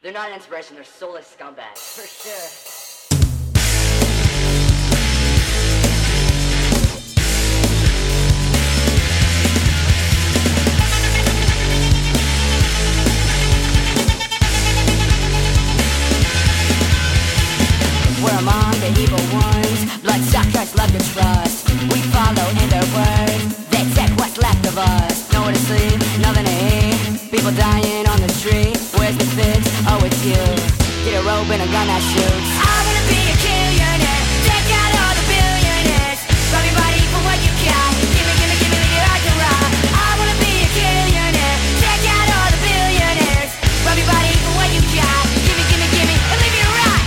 They're not an inspiration, they're soulless scumbags. For sure. We're among the evil ones, bloodsuckers love to trust. We follow in their words, they take what's left of us. Nowhere to sleep, nothing to eat, people dying on the street. Where's the fix? Oh, it's you. Get a rope and a gun that shoots. I wanna be a millionaire, take out all the billionaires. Rob your body for what you got, give me the art to rock. I wanna be a millionaire, take out all the billionaires. Rob your body for what you got, give me, and leave me to rot.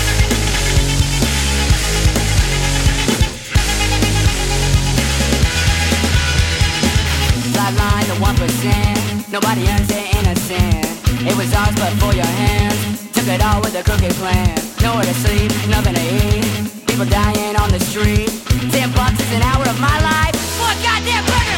Sideline the 1%, nobody earns their innocent. It was ours but for your hands, took it all with a crooked plan. Nowhere to sleep, nothing to eat, people dying on the street. $10 is an hour of my life, what goddamn burger.